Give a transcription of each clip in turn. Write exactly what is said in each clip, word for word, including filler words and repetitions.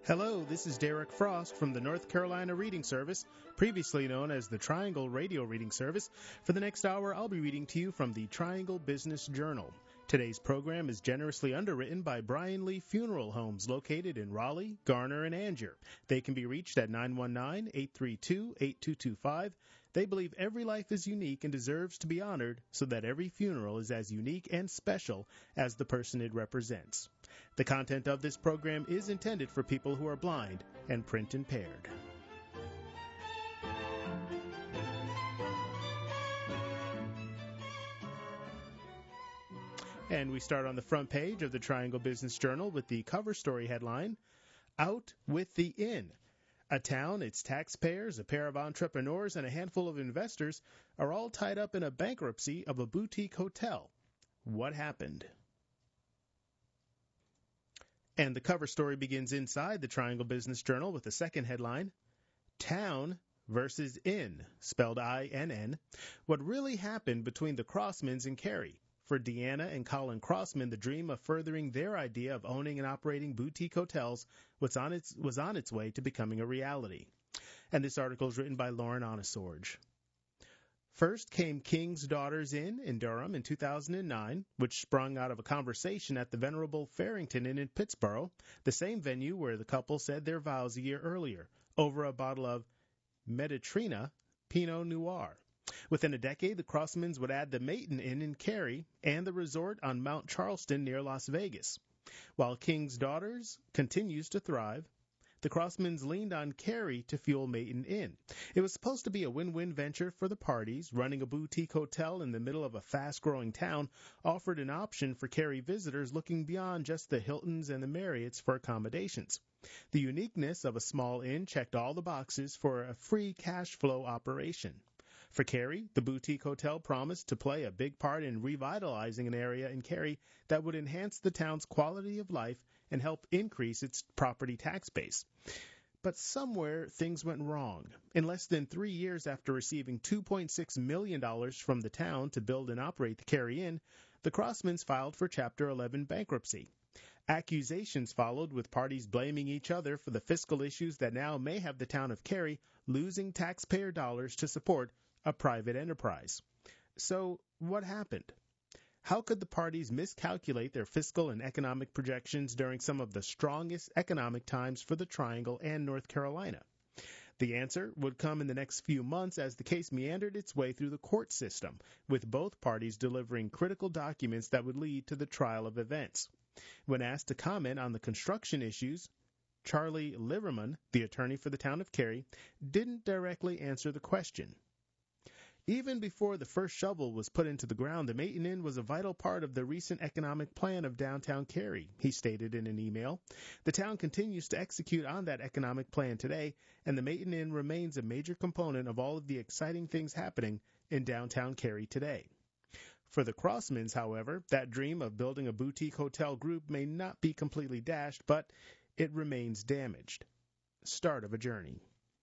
Hello, this is Derek Frost from the North Carolina Reading Service, previously known as the Triangle Radio Reading Service. For the next hour, I'll be reading to you from the Triangle Business Journal. Today's program is generously underwritten by Brian Lee Funeral Homes located in Raleigh, Garner, and Angier. They can be reached at nine one nine, eight three two, eight two two five. They believe every life is unique and deserves to be honored, so that every funeral is as unique and special as the person it represents. The content of this program is intended for people who are blind and print impaired. And we start on the front page of the Triangle Business Journal with the cover story headline, Out with the Inn. A town, its taxpayers, a pair of entrepreneurs, and a handful of investors are all tied up in a bankruptcy of a boutique hotel. What happened? And the cover story begins inside the Triangle Business Journal with the second headline, Town versus Inn, spelled I N N. What really happened between the Crossmans and Carrie? For Deanna and Colin Crossman, the dream of furthering their idea of owning and operating boutique hotels was on its, was on its way to becoming a reality. And this article is written by Lauren Onesorge. First came King's Daughters Inn in Durham in two thousand nine, which sprung out of a conversation at the venerable Farrington Inn in Pittsburgh, the same venue where the couple said their vows a year earlier, over a bottle of Mediterranean Pinot Noir. Within a decade, the Crossmans would add the Maiden Inn in Cary and the resort on Mount Charleston near Las Vegas. While King's Daughters continues to thrive, the Crossmans leaned on Cary to fuel Maiden Inn. It was supposed to be a win-win venture for the parties. Running a boutique hotel in the middle of a fast-growing town offered an option for Cary visitors looking beyond just the Hiltons and the Marriotts for accommodations. The uniqueness of a small inn checked all the boxes for a free cash flow operation. For Cary, the boutique hotel promised to play a big part in revitalizing an area in Cary that would enhance the town's quality of life and help increase its property tax base. But somewhere things went wrong. In less than three years after receiving two point six million dollars from the town to build and operate the Cary Inn, the Crossmans filed for Chapter eleven bankruptcy. Accusations followed, with parties blaming each other for the fiscal issues that now may have the town of Cary losing taxpayer dollars to support a private enterprise. So, what happened? How could the parties miscalculate their fiscal and economic projections during some of the strongest economic times for the Triangle and North Carolina? The answer would come in the next few months as the case meandered its way through the court system, with both parties delivering critical documents that would lead to the trial of events. When asked to comment on the construction issues, Charlie Liverman, the attorney for the town of Cary, didn't directly answer the question. Even before the first shovel was put into the ground, the Maiden Inn was a vital part of the recent economic plan of downtown Cary, he stated in an email. The town continues to execute on that economic plan today, and the Maiden Inn remains a major component of all of the exciting things happening in downtown Cary today. For the Crossmans, however, that dream of building a boutique hotel group may not be completely dashed, but it remains damaged. Start of a journey.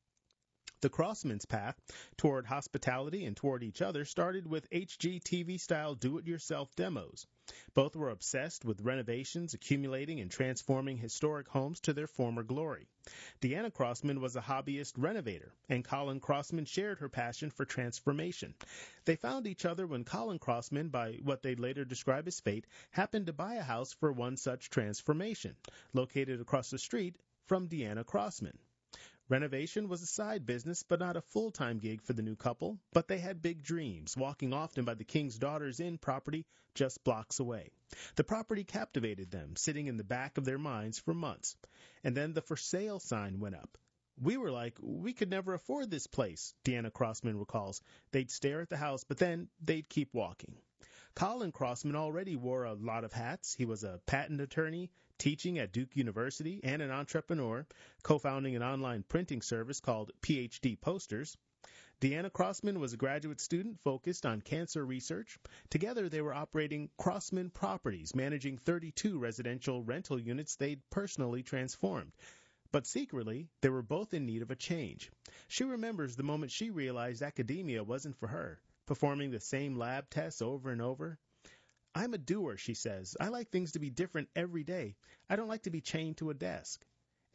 The Crossmans' path toward hospitality and toward each other started with H G T V-style do-it-yourself demos. Both were obsessed with renovations, accumulating and transforming historic homes to their former glory. Deanna Crossman was a hobbyist renovator, and Colin Crossman shared her passion for transformation. They found each other when Colin Crossman, by what they'd later describe as fate, happened to buy a house for one such transformation, located across the street from Deanna Crossman. Renovation was a side business, but not a full-time gig for the new couple, but they had big dreams, walking often by the King's Daughters Inn property just blocks away. The property captivated them, sitting in the back of their minds for months. And then the for sale sign went up. We were like, we could never afford this place, Deanna Crossman recalls. They'd stare at the house, but then they'd keep walking. Colin Crossman already wore a lot of hats. He was a patent attorney, teaching at Duke University, and an entrepreneur, co-founding an online printing service called P H D Posters. Deanna Crossman was a graduate student focused on cancer research. Together, they were operating Crossman Properties, managing thirty-two residential rental units they'd personally transformed. But secretly, they were both in need of a change. She remembers the moment she realized academia wasn't for her, performing the same lab tests over and over. I'm a doer, she says. I like things to be different every day. I don't like to be chained to a desk.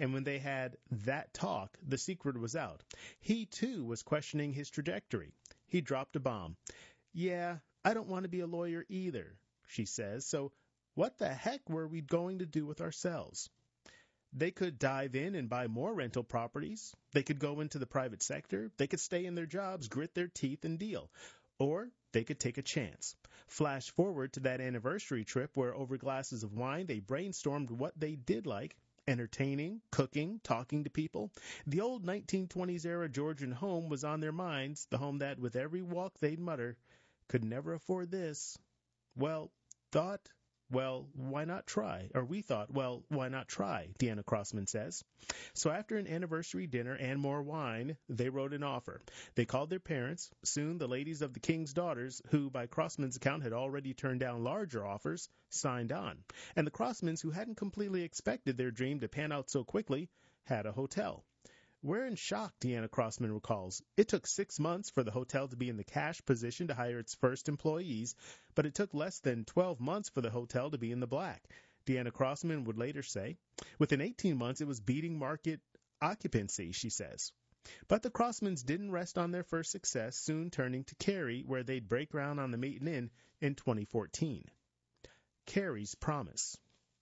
And when they had that talk, the secret was out. He, too, was questioning his trajectory. He dropped a bomb. Yeah, I don't want to be a lawyer either, she says, so what the heck were we going to do with ourselves? They could dive in and buy more rental properties. They could go into the private sector. They could stay in their jobs, grit their teeth, and deal. Or they could take a chance. Flash forward to that anniversary trip where over glasses of wine they brainstormed what they did like. Entertaining, cooking, talking to people. The old nineteen twenties era Georgian home was on their minds, the home that, with every walk they'd mutter, could never afford this. Well, thought, well, why not try? Or we thought, well, why not try, Deanna Crossman says. So after an anniversary dinner and more wine, they wrote an offer. They called their parents, soon the ladies of the King's Daughters, who by Crossman's account had already turned down larger offers, signed on. And the Crossmans, who hadn't completely expected their dream to pan out so quickly, had a hotel. We're in shock, Deanna Crossman recalls. It took six months for the hotel to be in the cash position to hire its first employees, but it took less than twelve months for the hotel to be in the black. Deanna Crossman would later say, within eighteen months it was beating market occupancy, she says. But the Crossmans didn't rest on their first success, soon turning to Cary, where they'd break ground on the Maiden Inn in twenty fourteen. Cary's promise.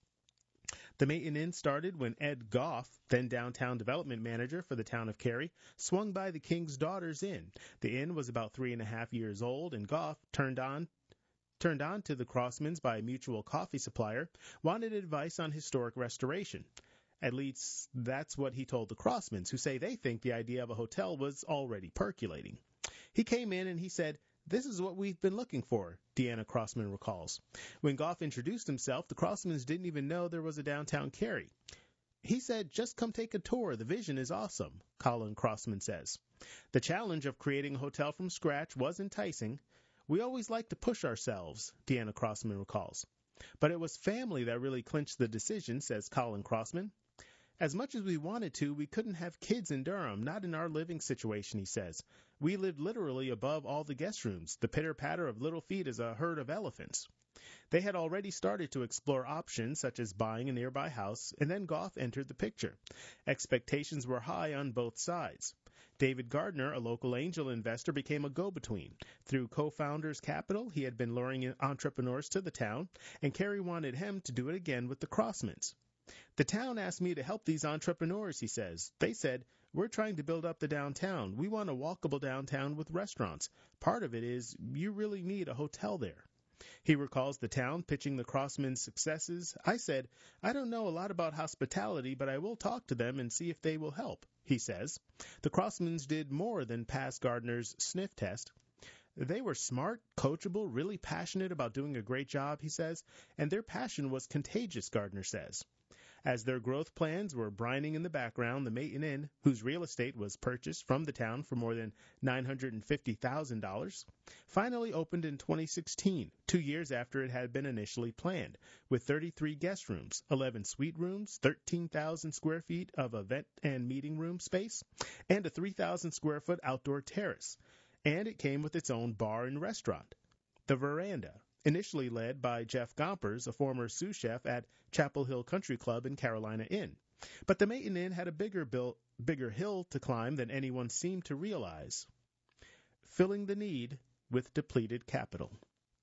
The Maiden Inn started when Ed Goff, then downtown development manager for the town of Cary, swung by the King's Daughters Inn. The inn was about three and a half years old, and Goff, turned on turned on to the Crossmans by a mutual coffee supplier, wanted advice on historic restoration. At least that's what he told the Crossmans, who say they think the idea of a hotel was already percolating. He came in and he said, "This is what we've been looking for," Deanna Crossman recalls. When Goff introduced himself, the Crossmans didn't even know there was a downtown Cary. He said, "Just come take a tour. The vision is awesome," Colin Crossman says. The challenge of creating a hotel from scratch was enticing. "We always like to push ourselves," Deanna Crossman recalls. But it was family that really clinched the decision, says Colin Crossman. As much as we wanted to, we couldn't have kids in Durham, not in our living situation, he says. We lived literally above all the guest rooms. The pitter-patter of little feet is a herd of elephants. They had already started to explore options such as buying a nearby house, and then Goff entered the picture. Expectations were high on both sides. David Gardner, a local angel investor, became a go-between. Through co-founders' capital, he had been luring entrepreneurs to the town, and Cary wanted him to do it again with the Crossmans. The town asked me to help these entrepreneurs, he says. They said, "We're trying to build up the downtown. We want a walkable downtown with restaurants. Part of it is you really need a hotel there." He recalls the town pitching the Crossmans' successes. "I said, I don't know a lot about hospitality, but I will talk to them and see if they will help," he says. The Crossmans did more than pass Gardner's sniff test. They were smart, coachable, really passionate about doing a great job, he says, and their passion was contagious, Gardner says. As their growth plans were brining in the background, the Maiden Inn, whose real estate was purchased from the town for more than nine hundred fifty thousand dollars, finally opened in twenty sixteen, two years after it had been initially planned, with thirty-three guest rooms, eleven suite rooms, thirteen thousand square feet of event and meeting room space, and a three thousand square foot outdoor terrace. And it came with its own bar and restaurant, The Veranda, initially led by Jeff Gompers, a former sous chef at Chapel Hill Country Club in Carolina Inn. But the Maiden Inn had a bigger, bill, bigger hill to climb than anyone seemed to realize, filling the need with depleted capital.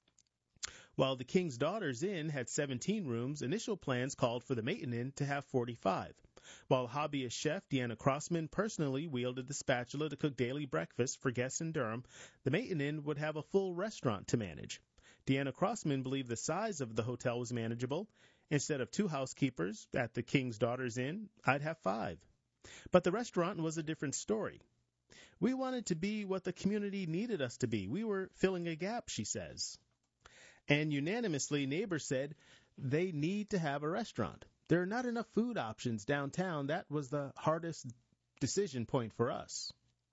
While the King's Daughters Inn had seventeen rooms, initial plans called for the Maiden Inn to have forty-five. While hobbyist chef Deanna Crossman personally wielded the spatula to cook daily breakfast for guests in Durham, the Maiden Inn would have a full restaurant to manage. Deanna Crossman believed the size of the hotel was manageable. Instead of two housekeepers at the King's Daughters Inn, I'd have five. But the restaurant was a different story. We wanted to be what the community needed us to be. We were filling a gap, she says. And unanimously, neighbors said they need to have a restaurant. There are not enough food options downtown. That was the hardest decision point for us.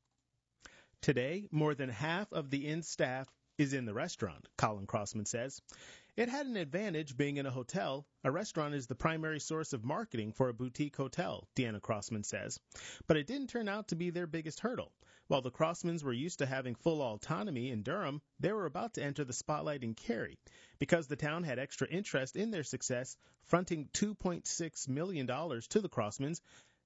Today, more than half of the inn staff is in the restaurant, Colin Crossman says. It had an advantage being in a hotel. A restaurant is the primary source of marketing for a boutique hotel, Deanna Crossman says. But it didn't turn out to be their biggest hurdle. While the Crossmans were used to having full autonomy in Durham, they were about to enter the spotlight in Cary. Because the town had extra interest in their success, fronting two point six million dollars to the Crossmans,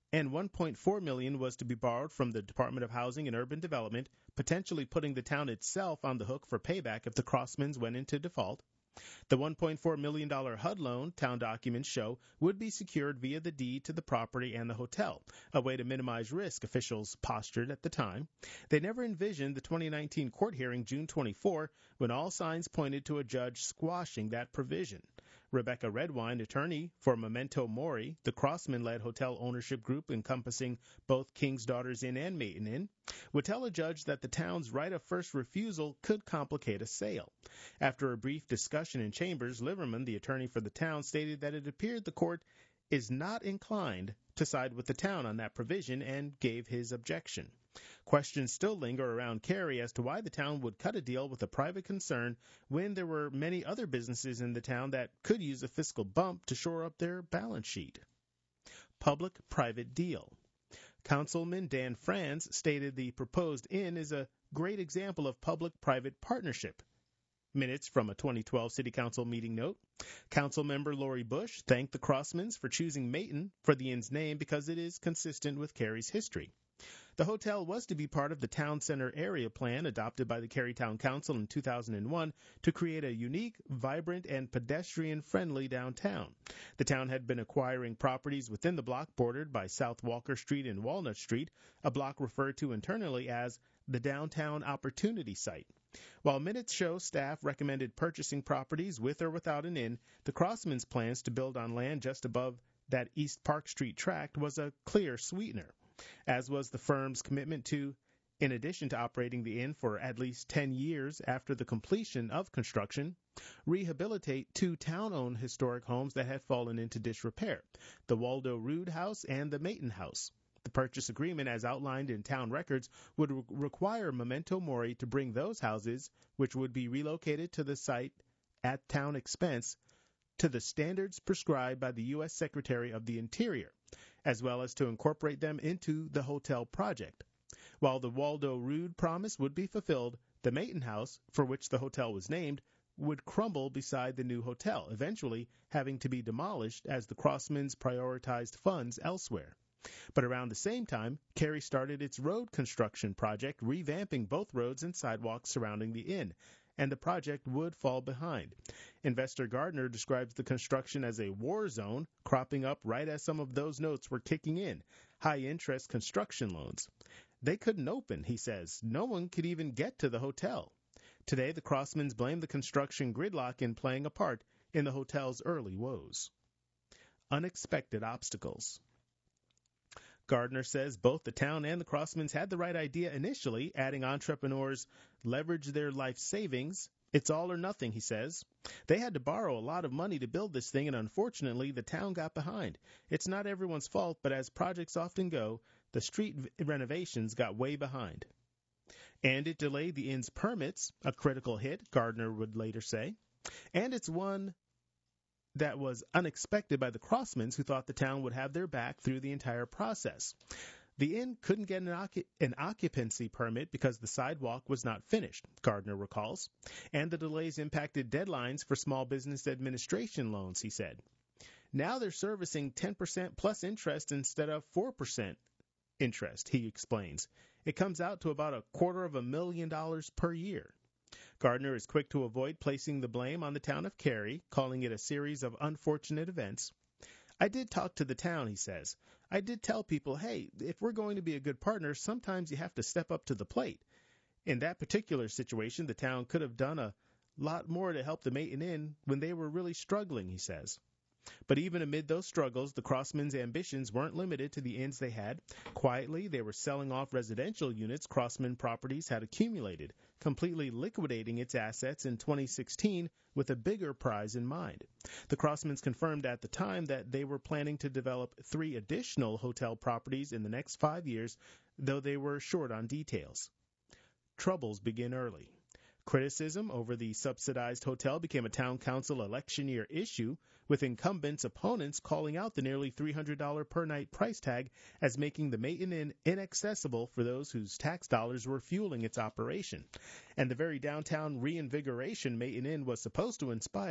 and one point four million dollars was to be borrowed from the Department of Housing and Urban Development, potentially putting the town itself on the hook for payback if the Crossmans went into default. The one point four million dollars H U D loan, town documents show, would be secured via the deed to the property and the hotel, a way to minimize risk, officials postured at the time. They never envisioned the twenty nineteen court hearing June twenty-fourth, when all signs pointed to a judge squashing that provision. Rebecca Redwine, attorney for Memento Mori, the Crossman-led hotel ownership group encompassing both King's Daughters Inn and Maiden Inn, would tell a judge that the town's right of first refusal could complicate a sale. After a brief discussion in chambers, Liverman, the attorney for the town, stated that it appeared the court is not inclined to side with the town on that provision and gave his objection. Questions still linger around Cary as to why the town would cut a deal with a private concern when there were many other businesses in the town that could use a fiscal bump to shore up their balance sheet. Public-private deal. Councilman Dan Franz stated the proposed inn is a great example of public-private partnership. Minutes from a twenty twelve City Council meeting note. Councilmember Lori Bush thanked the Crossmans for choosing Maiden for the inn's name because it is consistent with Cary's history. The hotel was to be part of the Town Center Area Plan adopted by the Cary Town Council in two thousand one to create a unique, vibrant, and pedestrian-friendly downtown. The town had been acquiring properties within the block bordered by South Walker Street and Walnut Street, a block referred to internally as the Downtown Opportunity Site. While minutes show staff recommended purchasing properties with or without an inn, the Crossmans' plans to build on land just above that East Park Street tract was a clear sweetener, as was the firm's commitment to, in addition to operating the inn for at least ten years after the completion of construction, rehabilitate two town-owned historic homes that had fallen into disrepair, the Waldo Rood House and the Maiden House. The purchase agreement, as outlined in town records, would re- require Memento Mori to bring those houses, which would be relocated to the site at town expense, to the standards prescribed by the U S Secretary of the Interior, as well as to incorporate them into the hotel project. While the Waldo Rood promise would be fulfilled, the Maiden House, for which the hotel was named, would crumble beside the new hotel, eventually having to be demolished as the Crossmans prioritized funds elsewhere. But around the same time, Cary started its road construction project, revamping both roads and sidewalks surrounding the inn, and the project would fall behind. Investor Gardner describes the construction as a war zone, cropping up right as some of those notes were kicking in, high-interest construction loans. They couldn't open, he says. No one could even get to the hotel. Today, the Crossmans blame the construction gridlock in playing a part in the hotel's early woes. Unexpected obstacles. Gardner says both the town and the Crossmans had the right idea initially, adding entrepreneurs leverage their life savings. It's all or nothing, he says. They had to borrow a lot of money to build this thing, and unfortunately, the town got behind. It's not everyone's fault, but as projects often go, the street renovations got way behind. And it delayed the inn's permits, a critical hit, Gardner would later say. And it's one that was unexpected by the Crossmans, who thought the town would have their back through the entire process. The inn couldn't get an, occup- an occupancy permit because the sidewalk was not finished, Gardner recalls, and the delays impacted deadlines for small business administration loans, he said. Now they're servicing ten percent plus interest instead of four percent interest, he explains. It comes out to about a quarter of a million dollars per year. Gardner is quick to avoid placing the blame on the town of Cary, calling it a series of unfortunate events. I did talk to the town, he says. I did tell people, hey, if we're going to be a good partner, sometimes you have to step up to the plate. In that particular situation, the town could have done a lot more to help the Maiden Inn when they were really struggling, he says. But even amid those struggles, the Crossmans' ambitions weren't limited to the inns they had. Quietly, they were selling off residential units Crossman Properties had accumulated, completely liquidating its assets in twenty sixteen with a bigger prize in mind. The Crossmans confirmed at the time that they were planning to develop three additional hotel properties in the next five years, though they were short on details. Troubles begin early. Criticism over the subsidized hotel became a town council election year issue, with incumbents' opponents calling out the nearly three hundred dollars per night price tag as making the Maiden Inn inaccessible for those whose tax dollars were fueling its operation. And the very downtown reinvigoration Maiden Inn was supposed to inspire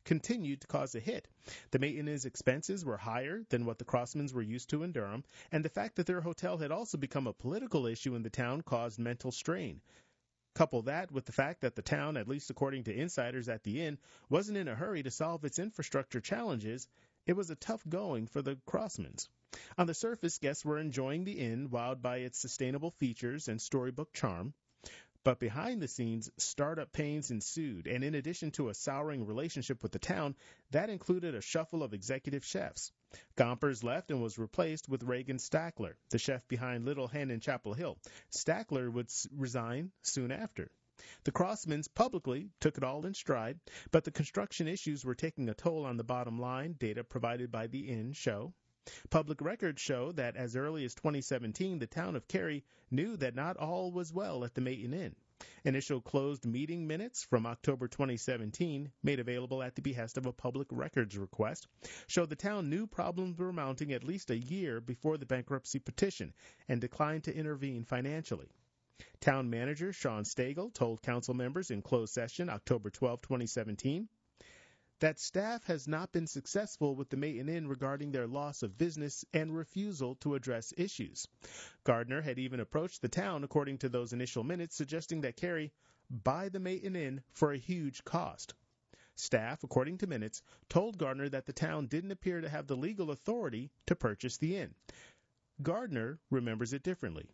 continued to cause a hit. The maintenance expenses were higher than what the Crossmans were used to in Durham, and the fact that their hotel had also become a political issue in the town caused mental strain. Couple that with the fact that the town, at least according to insiders at the inn, wasn't in a hurry to solve its infrastructure challenges, it was a tough going for the Crossmans. On the surface, guests were enjoying the inn, wowed by its sustainable features and storybook charm. But behind the scenes, startup pains ensued, and in addition to a souring relationship with the town, that included a shuffle of executive chefs. Gompers left and was replaced with Reagan Stackler, the chef behind Little Hen in Chapel Hill. Stackler would s- resign soon after. The Crossmans publicly took it all in stride, but the construction issues were taking a toll on the bottom line, data provided by the inn show. Public records show that as early as twenty seventeen, the town of Cary knew that not all was well at the Mayton Inn. Initial closed meeting minutes from October twenty seventeen, made available at the behest of a public records request, showed the town knew problems were mounting at least a year before the bankruptcy petition and declined to intervene financially. Town manager Sean Stagel told council members in closed session October twelfth, twenty seventeen, that staff has not been successful with the Mayton Inn regarding their loss of business and refusal to address issues. Gardner had even approached the town, according to those initial minutes, suggesting that Cary buy the Mayton Inn for a huge cost. Staff, according to minutes, told Gardner that the town didn't appear to have the legal authority to purchase the inn. Gardner remembers it differently.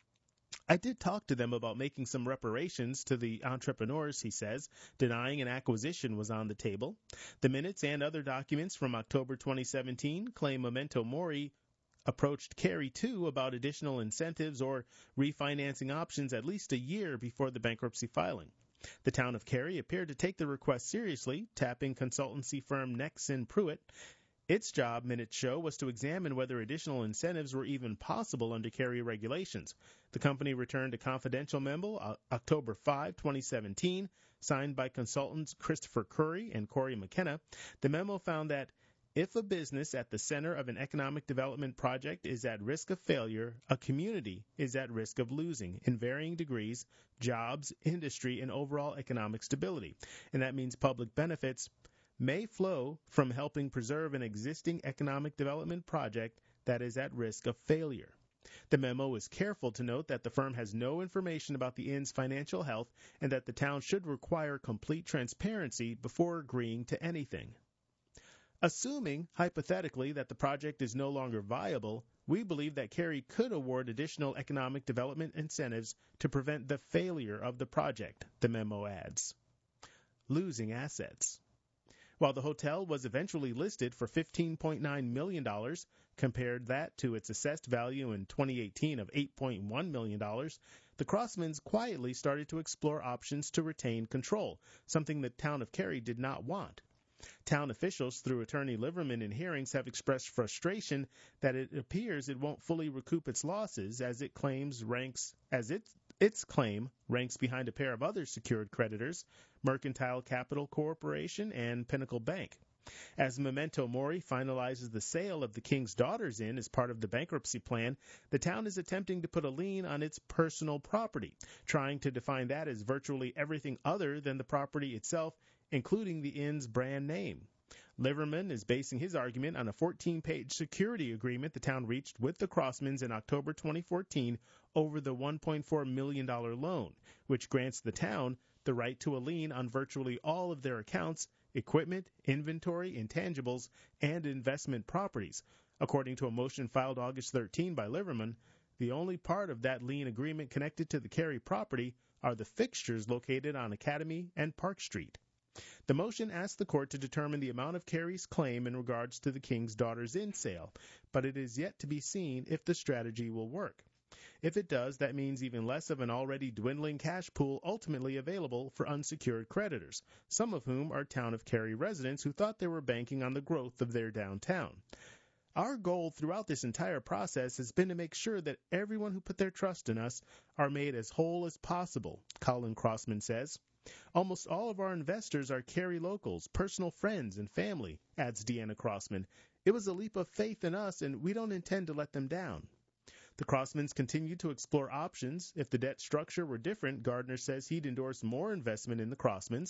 I did talk to them about making some reparations to the entrepreneurs, he says, denying an acquisition was on the table. The minutes and other documents from October twenty seventeen claim Memento Mori approached Cary, too, about additional incentives or refinancing options at least a year before the bankruptcy filing. The town of Cary appeared to take the request seriously, tapping consultancy firm Nexen Pruitt. Its job, minutes show, was to examine whether additional incentives were even possible under Cary regulations. The company returned a confidential memo uh, October fifth, twenty seventeen, signed by consultants Christopher Curry and Corey McKenna. The memo found that if a business at the center of an economic development project is at risk of failure, a community is at risk of losing, in varying degrees, jobs, industry, and overall economic stability. And that means public benefits may flow from helping preserve an existing economic development project that is at risk of failure. The memo is careful to note that the firm has no information about the inn's financial health and that the town should require complete transparency before agreeing to anything. Assuming, hypothetically, that the project is no longer viable, we believe that Cary could award additional economic development incentives to prevent the failure of the project, the memo adds. Losing assets. While the hotel was eventually listed for fifteen point nine million dollars, compared that to its assessed value in twenty eighteen of eight point one million dollars, the Crossmans quietly started to explore options to retain control, something the town of Cary did not want. Town officials, through Attorney Liverman in hearings, have expressed frustration that it appears it won't fully recoup its losses as it claims ranks as it Its claim ranks behind a pair of other secured creditors, Mercantile Capital Corporation and Pinnacle Bank. As Memento Mori finalizes the sale of the King's Daughters Inn as part of the bankruptcy plan, the town is attempting to put a lien on its personal property, trying to define that as virtually everything other than the property itself, including the inn's brand name. Liverman is basing his argument on a fourteen-page security agreement the town reached with the Crossmans in October twenty fourteen over the one point four million dollars loan, which grants the town the right to a lien on virtually all of their accounts, equipment, inventory, intangibles, and investment properties. According to a motion filed August thirteenth by Liverman, the only part of that lien agreement connected to the Cary property are the fixtures located on Academy and Park Street. The motion asked the court to determine the amount of Cary's claim in regards to the King's Daughters Inn sale, but it is yet to be seen if the strategy will work. If it does, that means even less of an already dwindling cash pool ultimately available for unsecured creditors, some of whom are town of Cary residents who thought they were banking on the growth of their downtown. Our goal throughout this entire process has been to make sure that everyone who put their trust in us are made as whole as possible, Colin Crossman says. Almost all of our investors are Cary locals, personal friends, and family, adds Deanna Crossman. It was a leap of faith in us, and we don't intend to let them down. The Crossmans continue to explore options. If the debt structure were different, Gardner says he'd endorse more investment in the Crossmans.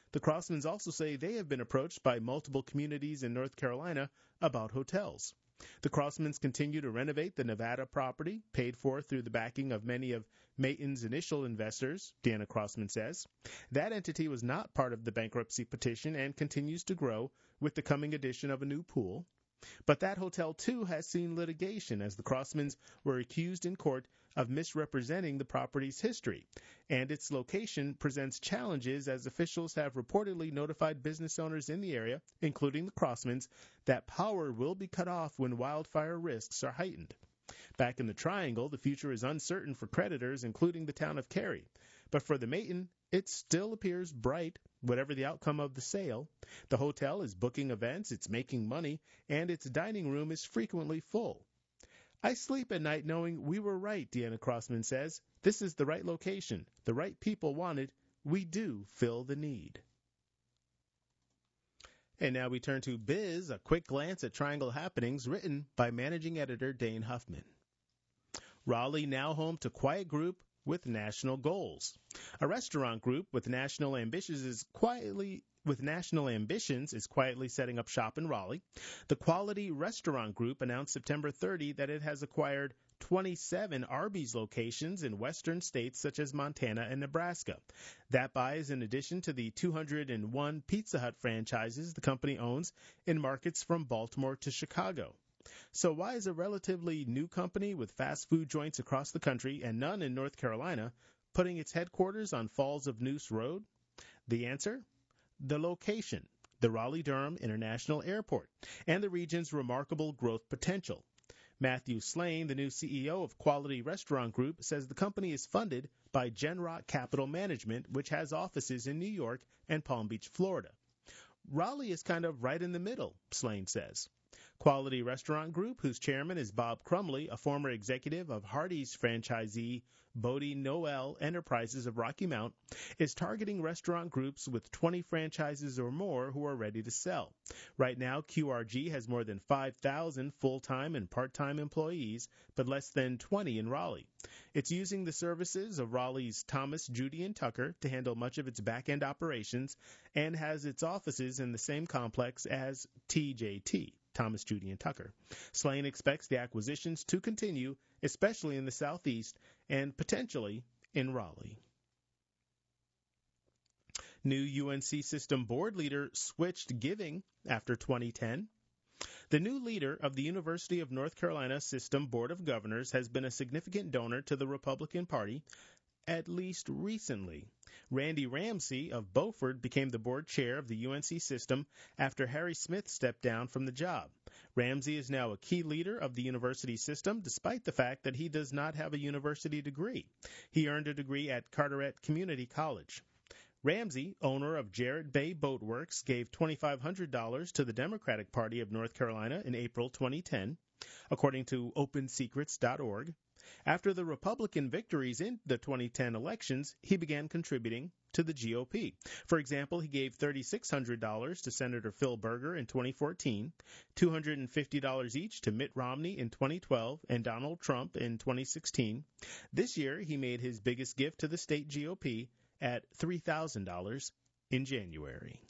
The Crossmans also say they have been approached by multiple communities in North Carolina about hotels. The Crossmans continue to renovate the Nevada property, paid for through the backing of many of Mayton's initial investors, Deanna Crossman says. That entity was not part of the bankruptcy petition and continues to grow with the coming addition of a new pool. But that hotel, too, has seen litigation as the Crossmans were accused in court of misrepresenting the property's history, and its location presents challenges as officials have reportedly notified business owners in the area, including the Crossmans, that power will be cut off when wildfire risks are heightened. Back in the Triangle, the future is uncertain for creditors, including the town of Cary. But for the Mayton, it still appears bright, whatever the outcome of the sale. The hotel is booking events, it's making money, and its dining room is frequently full. I sleep at night knowing we were right, Deanna Crossman says. This is the right location. The right people want it. We do fill the need. And now we turn to Biz, a quick glance at Triangle happenings, written by managing editor Dane Huffman. Raleigh now home to Quiet Group with national goals. A restaurant group with national ambitions is quietly with national ambitions is quietly setting up shop in Raleigh. The Quality Restaurant Group announced September thirtieth that it has acquired twenty-seven Arby's locations in western states such as Montana and Nebraska. That buy is in addition to the two hundred one Pizza Hut franchises the company owns in markets from Baltimore to Chicago. So why is a relatively new company with fast food joints across the country and none in North Carolina putting its headquarters on Falls of Noose Road? The answer? The location, the Raleigh-Durham International Airport, and the region's remarkable growth potential. Matthew Slane, the new C E O of Quality Restaurant Group, says the company is funded by Genrock Capital Management, which has offices in New York and Palm Beach, Florida. Raleigh is kind of right in the middle, Slane says. Quality Restaurant Group, whose chairman is Bob Crumley, a former executive of Hardee's franchisee Bodie Noel Enterprises of Rocky Mount, is targeting restaurant groups with twenty franchises or more who are ready to sell. Right now, Q R G has more than five thousand full-time and part-time employees, but less than twenty in Raleigh. It's using the services of Raleigh's Thomas, Judy, and Tucker to handle much of its back-end operations and has its offices in the same complex as T J T. Thomas, Judy, and Tucker. Slane expects the acquisitions to continue, especially in the Southeast and potentially in Raleigh. New U N C system board leader switched giving after twenty ten. The new leader of the University of North Carolina System Board of Governors has been a significant donor to the Republican Party, at least recently. Randy Ramsey of Beaufort became the board chair of the U N C system after Harry Smith stepped down from the job. Ramsey is now a key leader of the university system, despite the fact that he does not have a university degree. He earned a degree at Carteret Community College. Ramsey, owner of Jarrett Bay Boat Works, gave two thousand five hundred dollars to the Democratic Party of North Carolina in April twenty ten, according to open secrets dot org. After the Republican victories in the twenty ten elections, he began contributing to the G O P. For example, he gave three thousand six hundred dollars to Senator Phil Berger in twenty fourteen, two hundred fifty dollars each to Mitt Romney in twenty twelve and Donald Trump in twenty sixteen. This year, he made his biggest gift to the state G O P at three thousand dollars in January.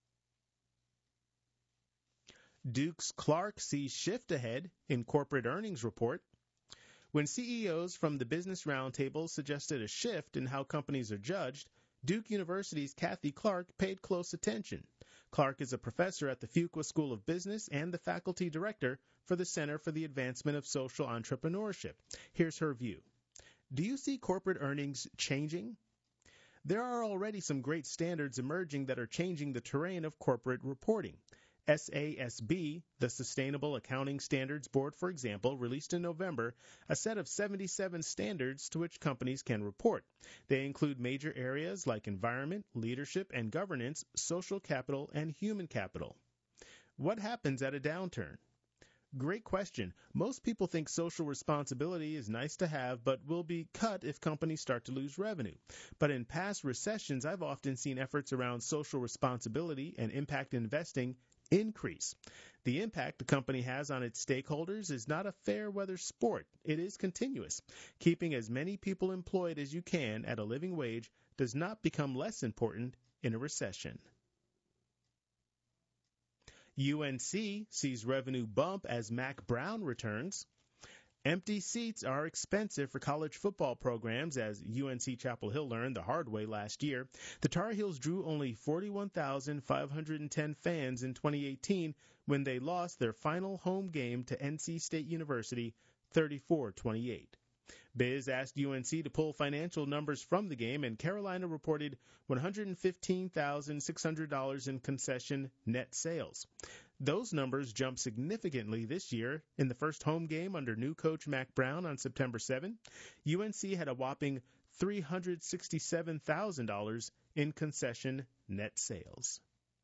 Dukes Clark sees shift ahead in corporate earnings report. When C E Os from the Business Roundtable suggested a shift in how companies are judged, Duke University's Kathy Clark paid close attention. Clark is a professor at the Fuqua School of Business and the faculty director for the Center for the Advancement of Social Entrepreneurship. Here's her view. Do you see corporate earnings changing? There are already some great standards emerging that are changing the terrain of corporate reporting. S A S B, the Sustainable Accounting Standards Board, for example, released in November a set of seventy-seven standards to which companies can report. They include major areas like environment, leadership and governance, social capital, and human capital. What happens at a downturn? Great question. Most people think social responsibility is nice to have, but will be cut if companies start to lose revenue. But in past recessions, I've often seen efforts around social responsibility and impact investing increase. The impact the company has on its stakeholders is not a fair weather sport. It is continuous. Keeping as many people employed as you can at a living wage does not become less important in a recession. U N C sees revenue bump as Mac Brown returns. Empty seats are expensive for college football programs, as U N C Chapel Hill learned the hard way last year. The Tar Heels drew only forty-one thousand five hundred ten fans in twenty eighteen when they lost their final home game to N C State University thirty-four twenty-eight. Biz asked U N C to pull financial numbers from the game, and Carolina reported one hundred fifteen thousand six hundred dollars in concession net sales. Those numbers jumped significantly this year. In the first home game under new coach Mac Brown on September seventh, U N C had a whopping three hundred sixty-seven thousand dollars in concession net sales.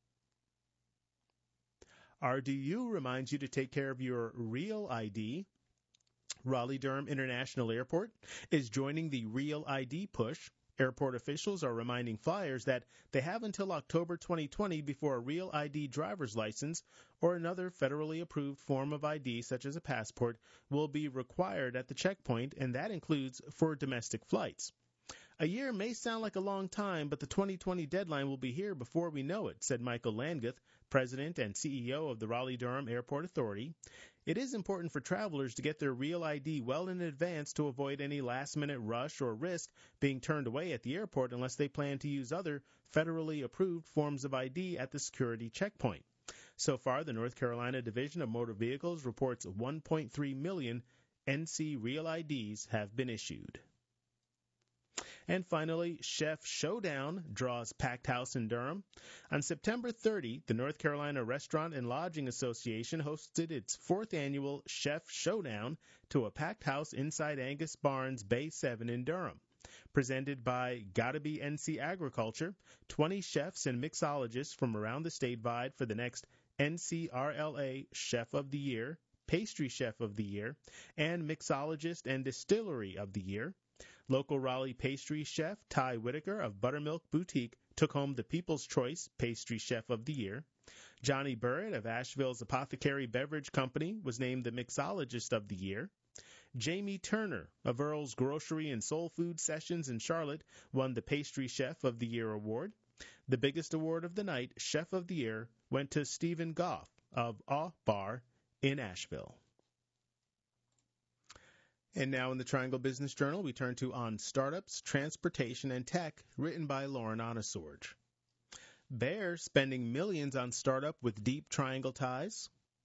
R D U reminds you to take care of your real I D. Raleigh-Durham International Airport is joining the Real I D push. Airport officials are reminding flyers that they have until October twenty twenty before a Real I D driver's license or another federally approved form of I D, such as a passport, will be required at the checkpoint, and that includes for domestic flights. A year may sound like a long time, but the twenty twenty deadline will be here before we know it, said Michael Landguth, president and C E O of the Raleigh-Durham Airport Authority. It is important for travelers to get their Real I D well in advance to avoid any last-minute rush or risk being turned away at the airport unless they plan to use other federally approved forms of I D at the security checkpoint. So far, the North Carolina Division of Motor Vehicles reports one point three million N C Real I Ds have been issued. And finally, Chef Showdown draws packed house in Durham. On September thirtieth, the North Carolina Restaurant and Lodging Association hosted its fourth annual Chef Showdown to a packed house inside Angus Barnes Bay seven in Durham. Presented by Gotta Be N C Agriculture, twenty chefs and mixologists from around the state vied for the next N C R L A Chef of the Year, Pastry Chef of the Year, and Mixologist and Distillery of the Year. Local Raleigh pastry chef Ty Whitaker of Buttermilk Boutique took home the People's Choice Pastry Chef of the Year. Johnny Burritt of Asheville's Apothecary Beverage Company was named the Mixologist of the Year. Jamie Turner of Earl's Grocery and Soul Food Sessions in Charlotte won the Pastry Chef of the Year award. The biggest award of the night, Chef of the Year, went to Stephen Goff of Awe Bar in Asheville. And now in the Triangle Business Journal, we turn to On Startups, Transportation, and Tech, written by Lauren Onesorge. Bayer spending millions on startup with deep Triangle ties.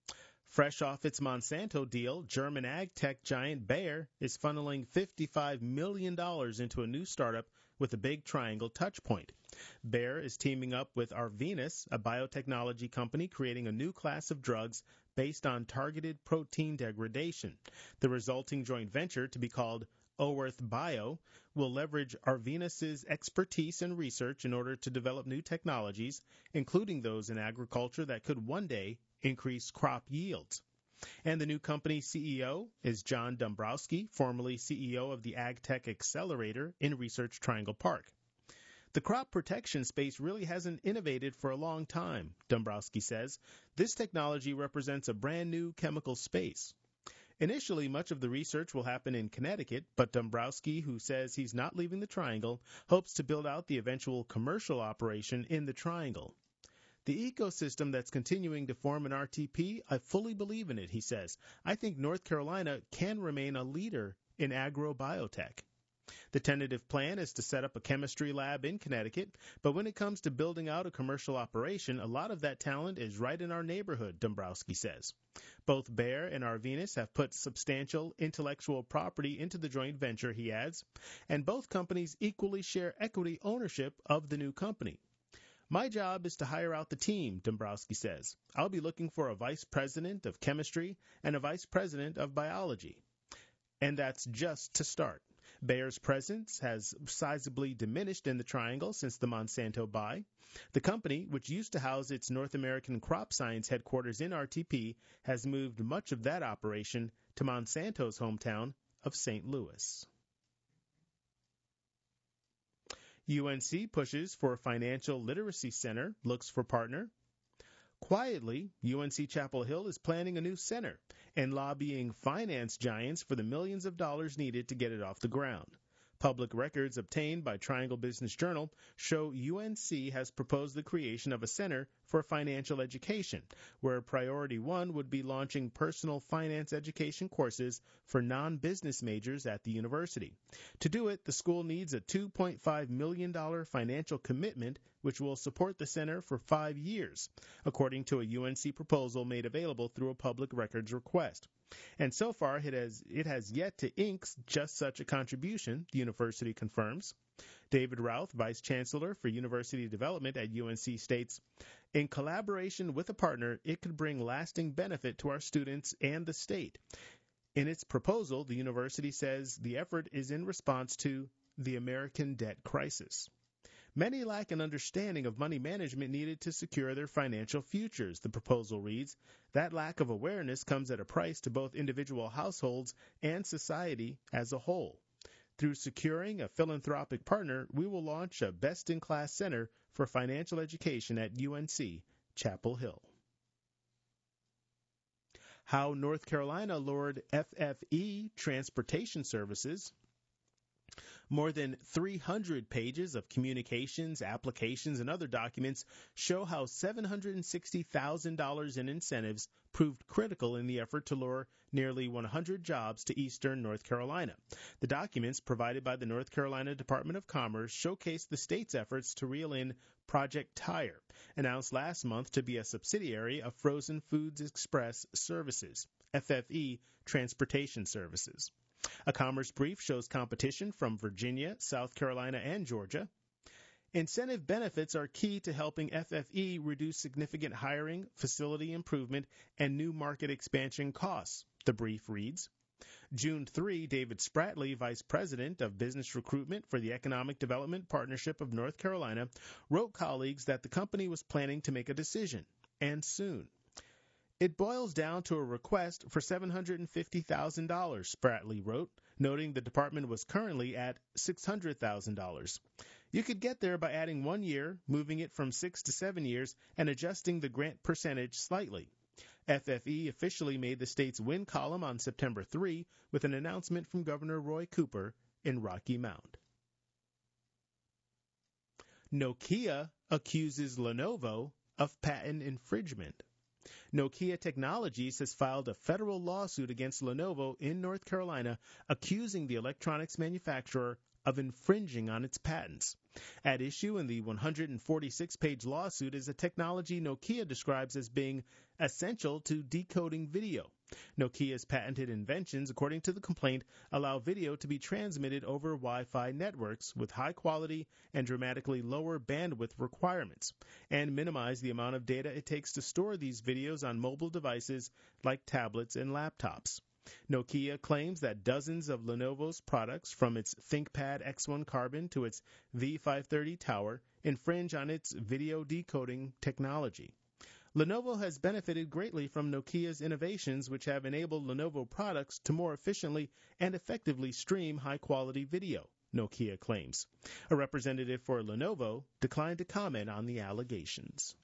Fresh off its Monsanto deal, German ag tech giant Bayer is funneling fifty-five million dollars into a new startup with a big Triangle touchpoint. Bayer is teaming up with Arvinas, a biotechnology company creating a new class of drugs based on targeted protein degradation. The resulting joint venture, to be called Oerth Bio, will leverage Arvinas' expertise and research in order to develop new technologies, including those in agriculture that could one day increase crop yields. And the new company's C E O is John Dombrowski, formerly C E O of the AgTech Accelerator in Research Triangle Park. The crop protection space really hasn't innovated for a long time, Dombrowski says. This technology represents a brand new chemical space. Initially, much of the research will happen in Connecticut, but Dombrowski, who says he's not leaving the Triangle, hopes to build out the eventual commercial operation in the Triangle. The ecosystem that's continuing to form in R T P, I fully believe in it, he says. I think North Carolina can remain a leader in agrobiotech. The tentative plan is to set up a chemistry lab in Connecticut, but when it comes to building out a commercial operation, a lot of that talent is right in our neighborhood, Dombrowski says. Both Bayer and Arvinas have put substantial intellectual property into the joint venture, he adds, and both companies equally share equity ownership of the new company. My job is to hire out the team, Dombrowski says. I'll be looking for a vice president of chemistry and a vice president of biology. And that's just to start. Bayer's presence has sizably diminished in the Triangle since the Monsanto buy. The company, which used to house its North American crop science headquarters in R T P, has moved much of that operation to Monsanto's hometown of Saint Louis. U N C pushes for a financial literacy center, looks for partner. Quietly, U N C Chapel Hill is planning a new center and lobbying finance giants for the millions of dollars needed to get it off the ground. Public records obtained by Triangle Business Journal show U N C has proposed the creation of a center for financial education, where priority one would be launching personal finance education courses for non-business majors at the university. To do it, the school needs a two point five million dollars financial commitment, which will support the center for five years, according to a U N C proposal made available through a public records request. And so far, it has, it has yet to ink just such a contribution, the university confirms. David Routh, Vice Chancellor for University Development at U N C, states, "In collaboration with a partner, it could bring lasting benefit to our students and the state." In its proposal, the university says the effort is in response to the American debt crisis. Many lack an understanding of money management needed to secure their financial futures, the proposal reads. That lack of awareness comes at a price to both individual households and society as a whole. Through securing a philanthropic partner, we will launch a best-in-class center for financial education at U N C, Chapel Hill. How North Carolina lured F F E transportation services. More than three hundred pages of communications, applications, and other documents show how seven hundred sixty thousand dollars in incentives proved critical in the effort to lure nearly one hundred jobs to eastern North Carolina. The documents provided by the North Carolina Department of Commerce showcase the state's efforts to reel in Project Tire, announced last month to be a subsidiary of Frozen Foods Express Services, F F E Transportation Services. A commerce brief shows competition from Virginia, South Carolina, and Georgia. Incentive benefits are key to helping F F E reduce significant hiring, facility improvement, and new market expansion costs, the brief reads. June third, David Spratley, Vice President of Business Recruitment for the Economic Development Partnership of North Carolina, wrote colleagues that the company was planning to make a decision, and soon. It boils down to a request for seven hundred fifty thousand dollars, Spratley wrote, noting the department was currently at six hundred thousand dollars. You could get there by adding one year, moving it from six to seven years, and adjusting the grant percentage slightly. F F E officially made the state's win column on September third with an announcement from Governor Roy Cooper in Rocky Mount. Nokia accuses Lenovo of patent infringement. Nokia Technologies has filed a federal lawsuit against Lenovo in North Carolina, accusing the electronics manufacturer of infringing on its patents. At issue in the one hundred forty-six page lawsuit is a technology Nokia describes as being essential to decoding video. Nokia's patented inventions, according to the complaint, allow video to be transmitted over Wi-Fi networks with high quality and dramatically lower bandwidth requirements, and minimize the amount of data it takes to store these videos on mobile devices like tablets and laptops. Nokia claims that dozens of Lenovo's products, from its ThinkPad X one Carbon to its V five thirty Tower, infringe on its video decoding technology. Lenovo has benefited greatly from Nokia's innovations, which have enabled Lenovo products to more efficiently and effectively stream high-quality video, Nokia claims. A representative for Lenovo declined to comment on the allegations.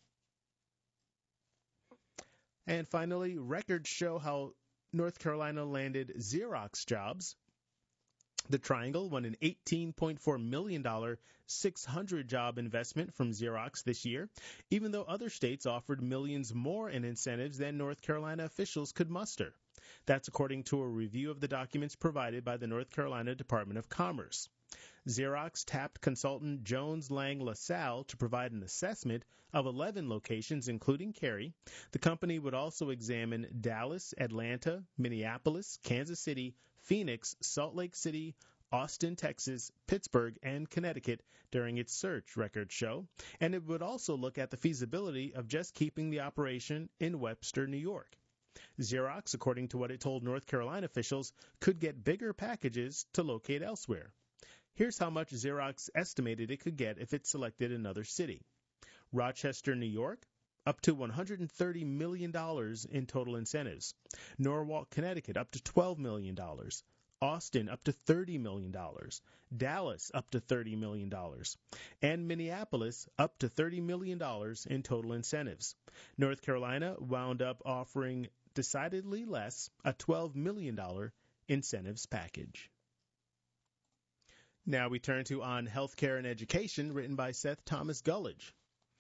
And finally, records show how North Carolina landed Xerox jobs. The Triangle won an eighteen point four million dollars six hundred job investment from Xerox this year, even though other states offered millions more in incentives than North Carolina officials could muster. That's according to a review of the documents provided by the North Carolina Department of Commerce. Xerox tapped consultant Jones Lang LaSalle to provide an assessment of eleven locations, including Cary. The company would also examine Dallas, Atlanta, Minneapolis, Kansas City, Phoenix, Salt Lake City, Austin, Texas, Pittsburgh, and Connecticut during its search, records show, and it would also look at the feasibility of just keeping the operation in Webster, New York. Xerox, according to what it told North Carolina officials, could get bigger packages to locate elsewhere. Here's how much Xerox estimated it could get if it selected another city. Rochester, New York, up to one hundred thirty million dollars in total incentives. Norwalk, Connecticut, up to twelve million dollars. Austin, up to thirty million dollars. Dallas, up to thirty million dollars. And Minneapolis, up to thirty million dollars in total incentives. North Carolina wound up offering decidedly less, a twelve million dollars incentives package. Now we turn to On Healthcare and Education, written by Seth Thomas Gullidge.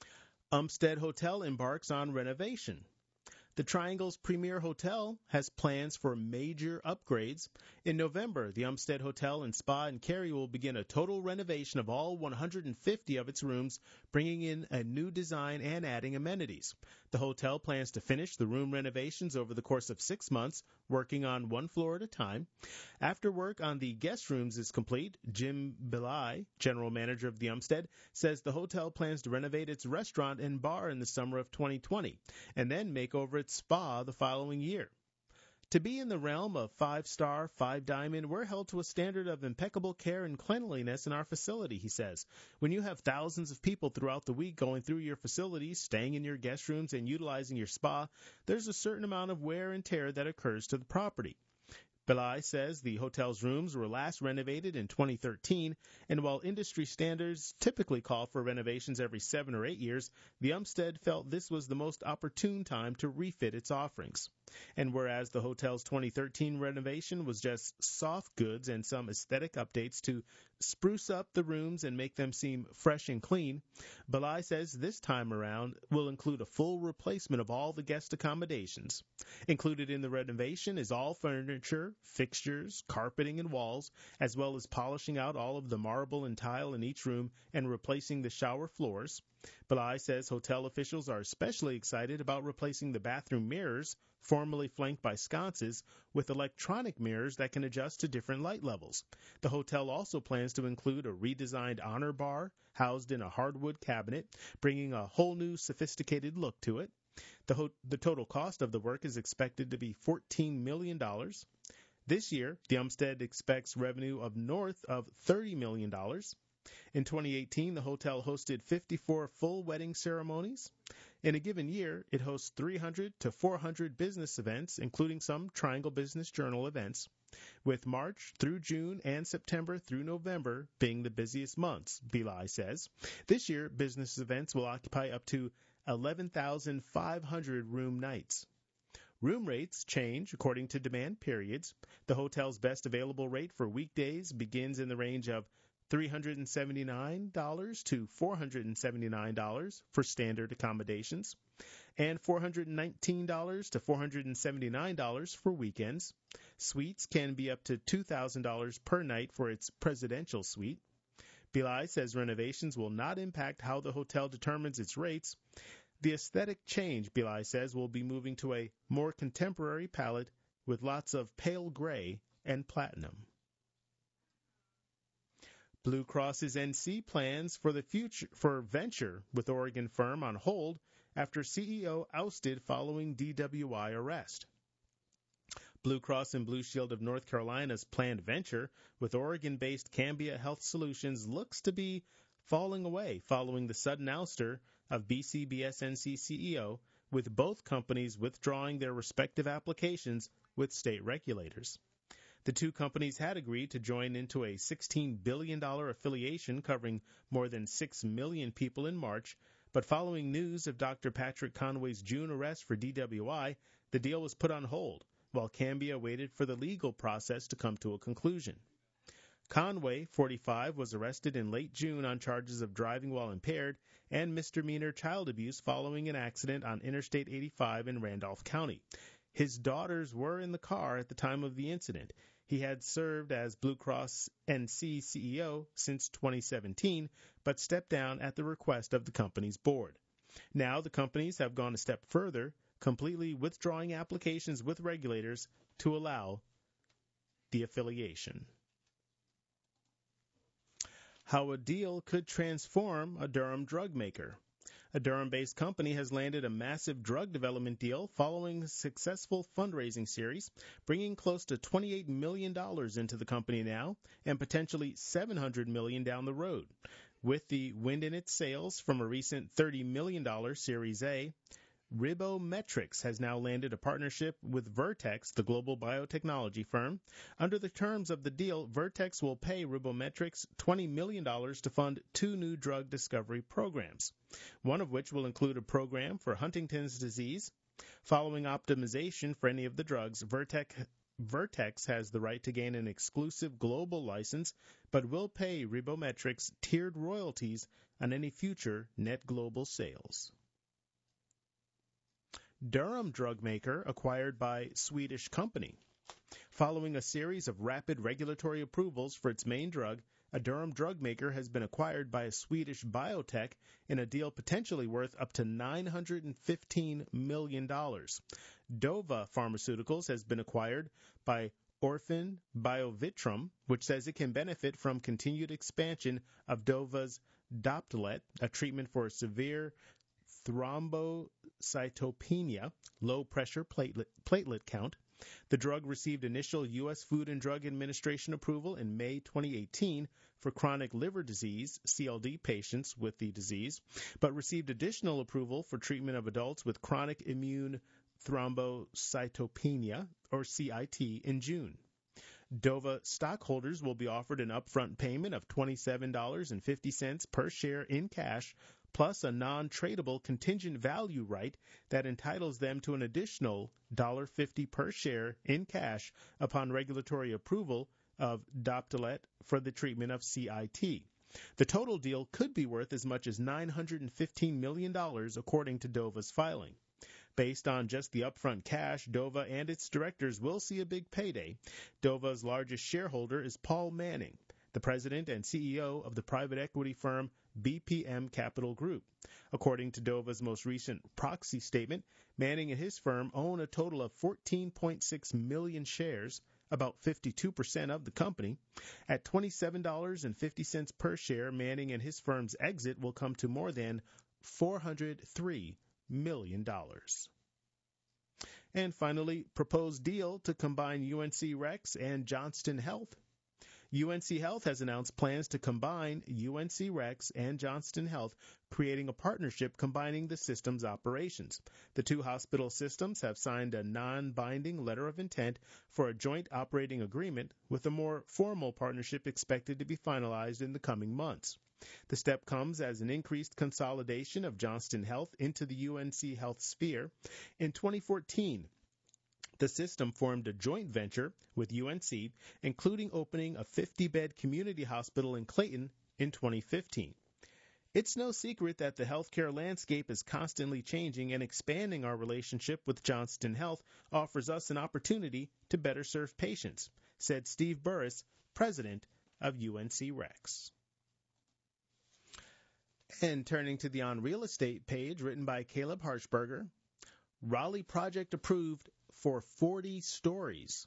Umstead Hotel embarks on renovation. The Triangle's premier hotel has plans for major upgrades. In November, the Umstead Hotel and Spa in Cary will begin a total renovation of all one hundred fifty of its rooms, bringing in a new design and adding amenities. The hotel plans to finish the room renovations over the course of six months, working on one floor at a time. After work on the guest rooms is complete, Jim Belay, general manager of the Umstead, says the hotel plans to renovate its restaurant and bar in the summer of twenty twenty, and then make over its spa the following year. To be in the realm of five-star, five-diamond, we're held to a standard of impeccable care and cleanliness in our facility, he says. When you have thousands of people throughout the week going through your facilities, staying in your guest rooms, and utilizing your spa, there's a certain amount of wear and tear that occurs to the property. Belay says the hotel's rooms were last renovated in twenty thirteen, and while industry standards typically call for renovations every seven or eight years, the Umstead felt this was the most opportune time to refit its offerings. And whereas the hotel's twenty thirteen renovation was just soft goods and some aesthetic updates to spruce up the rooms and make them seem fresh and clean, Belay says this time around will include a full replacement of all the guest accommodations. Included in the renovation is all furniture, fixtures, carpeting, and walls, as well as polishing out all of the marble and tile in each room and replacing the shower floors. Belay says hotel officials are especially excited about replacing the bathroom mirrors, formerly flanked by sconces, with electronic mirrors that can adjust to different light levels. The hotel also plans to include a redesigned honor bar housed in a hardwood cabinet, bringing a whole new sophisticated look to it. The, ho- the total cost of the work is expected to be fourteen million dollars. This year, the Umstead expects revenue of north of thirty million dollars. In twenty eighteen, the hotel hosted fifty-four full wedding ceremonies. In a given year, it hosts three hundred to four hundred business events, including some Triangle Business Journal events, with March through June and September through November being the busiest months, Belay says. This year, business events will occupy up to eleven thousand five hundred room nights. Room rates change according to demand periods. The hotel's best available rate for weekdays begins in the range of three hundred seventy-nine dollars to four hundred seventy-nine dollars for standard accommodations, and four hundred nineteen dollars to four hundred seventy-nine dollars for weekends. Suites can be up to two thousand dollars per night for its presidential suite. Belay says renovations will not impact how the hotel determines its rates. The aesthetic change, Belay says, will be moving to a more contemporary palette with lots of pale gray and platinum. Blue Cross's N C plans for the future for venture with Oregon firm on hold after C E O ousted following D W I arrest. Blue Cross and Blue Shield of North Carolina's planned venture with Oregon-based Cambia Health Solutions looks to be falling away following the sudden ouster of B C B S N C C E O, with both companies withdrawing their respective applications with state regulators. The two companies had agreed to join into a sixteen billion dollars affiliation covering more than six million people in March, but following news of Doctor Patrick Conway's June arrest for D W I, the deal was put on hold, while Cambia waited for the legal process to come to a conclusion. Conway, forty-five, was arrested in late June on charges of driving while impaired and misdemeanor child abuse following an accident on Interstate eighty-five in Randolph County. His daughters were in the car at the time of the incident. He had served as Blue Cross N C C E O since twenty seventeen, but stepped down at the request of the company's board. Now the companies have gone a step further, completely withdrawing applications with regulators to allow the affiliation. How a deal could transform a Durham drug maker. A Durham-based company has landed a massive drug development deal following a successful fundraising series, bringing close to twenty-eight million dollars into the company now and potentially seven hundred million dollars down the road. With the wind in its sails from a recent thirty million dollars Series A, Ribometrics has now landed a partnership with Vertex, the global biotechnology firm. Under the terms of the deal, Vertex will pay Ribometrics twenty million dollars to fund two new drug discovery programs, one of which will include a program for Huntington's disease. Following optimization for any of the drugs, Vertex Vertex has the right to gain an exclusive global license, but will pay Ribometrix tiered royalties on any future net global sales. Durham drug maker acquired by Swedish company. Following a series of rapid regulatory approvals for its main drug, a Durham drug maker has been acquired by a Swedish biotech in a deal potentially worth up to nine hundred fifteen million dollars. Dova Pharmaceuticals has been acquired by Orphan Biovitrum, which says it can benefit from continued expansion of Dova's Doptelet, a treatment for severe thrombocytopenia, low-pressure platelet, platelet count. The drug received initial U S Food and Drug Administration approval in May twenty eighteen for chronic liver disease, C L D patients with the disease, but received additional approval for treatment of adults with chronic immune thrombocytopenia, or C I T, in June. Dova stockholders will be offered an upfront payment of twenty-seven dollars and fifty cents per share in cash, plus a non-tradable contingent value right that entitles them to an additional one dollar fifty per share in cash upon regulatory approval of Doptelet for the treatment of C I T. The total deal could be worth as much as nine hundred fifteen million dollars, according to Dova's filing. Based on just the upfront cash, Dova and its directors will see a big payday. Dova's largest shareholder is Paul Manning, the president and C E O of the private equity firm B P M Capital Group. According to Dova's most recent proxy statement, Manning and his firm own a total of fourteen point six million shares, about fifty-two percent of the company. At twenty-seven dollars and fifty cents per share, Manning and his firm's exit will come to more than four hundred three million dollars. And finally, proposed deal to combine U N C Rex and Johnston Health. U N C Health has announced plans to combine U N C Rex and Johnston Health, creating a partnership combining the system's operations. The two hospital systems have signed a non-binding letter of intent for a joint operating agreement, with a more formal partnership expected to be finalized in the coming months. The step comes as an increased consolidation of Johnston Health into the U N C Health sphere. In twenty fourteen, the system formed a joint venture with U N C, including opening a fifty-bed community hospital in Clayton in twenty fifteen. It's no secret that the healthcare landscape is constantly changing, and expanding our relationship with Johnston Health offers us an opportunity to better serve patients, said Steve Burris, president of U N C Rex. And turning to the On Real Estate page, written by Caleb Harshberger, Raleigh project approved for forty stories.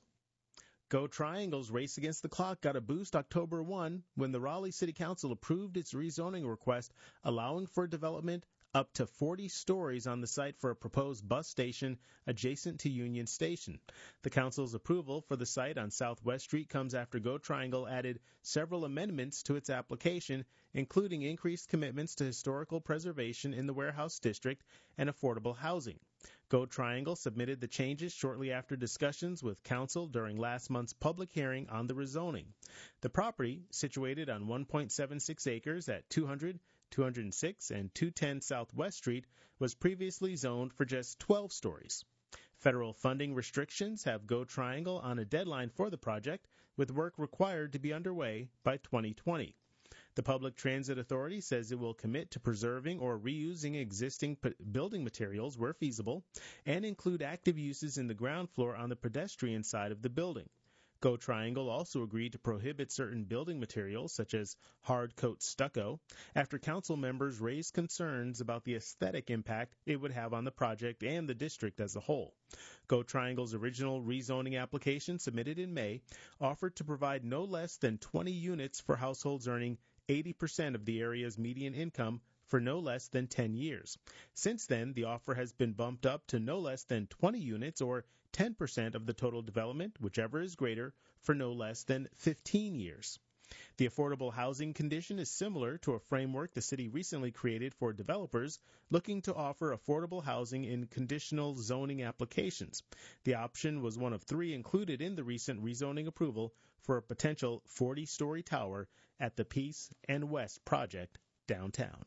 Go Triangle's race against the clock got a boost October first when the Raleigh City Council approved its rezoning request, allowing for development up to forty stories on the site for a proposed bus station adjacent to Union Station. The council's approval for the site on Southwest Street comes after Go Triangle added several amendments to its application, including increased commitments to historical preservation in the warehouse district and affordable housing. Go Triangle submitted the changes shortly after discussions with council during last month's public hearing on the rezoning. The property, situated on one point seven six acres at two hundred, two hundred six, and two ten Southwest Street, was previously zoned for just twelve stories. Federal funding restrictions have Go Triangle on a deadline for the project, with work required to be underway by twenty twenty. The Public Transit Authority says it will commit to preserving or reusing existing p- building materials where feasible, and include active uses in the ground floor on the pedestrian side of the building. Go Triangle also agreed to prohibit certain building materials, such as hard coat stucco, after council members raised concerns about the aesthetic impact it would have on the project and the district as a whole. Go Triangle's original rezoning application, submitted in May, offered to provide no less than twenty units for households earning eighty percent of the area's median income for no less than ten years. Since then, the offer has been bumped up to no less than twenty units, or ten percent of the total development, whichever is greater, for no less than fifteen years. The affordable housing condition is similar to a framework the city recently created for developers looking to offer affordable housing in conditional zoning applications. The option was one of three included in the recent rezoning approval for a potential forty-story tower at the Peace and West project downtown.